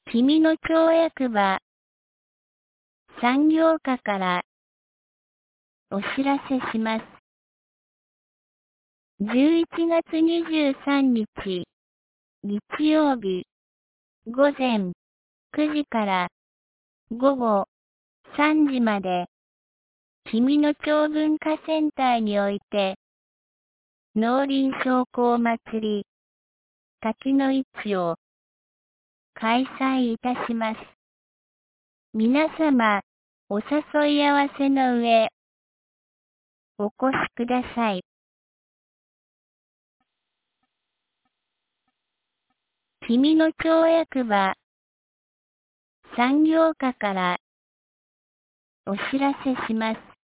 君の町役場産業課からお知らせします。11月23日日曜日午前9時から午後3時まで君の町文化センターにおいて農林商工祭り滝の市を開催いたします。皆様お誘い合わせの上お越しください。君の町役場産業課からお知らせします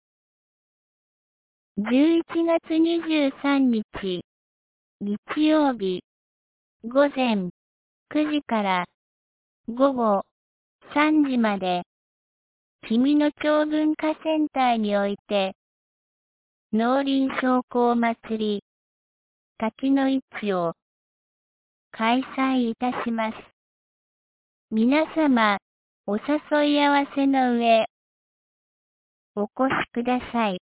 。11月23日日曜日午前9時から午後3時まで君の町文化センターにおいて農林商工祭り滝の市を開催いたします。皆様お誘い合わせの上お越しください。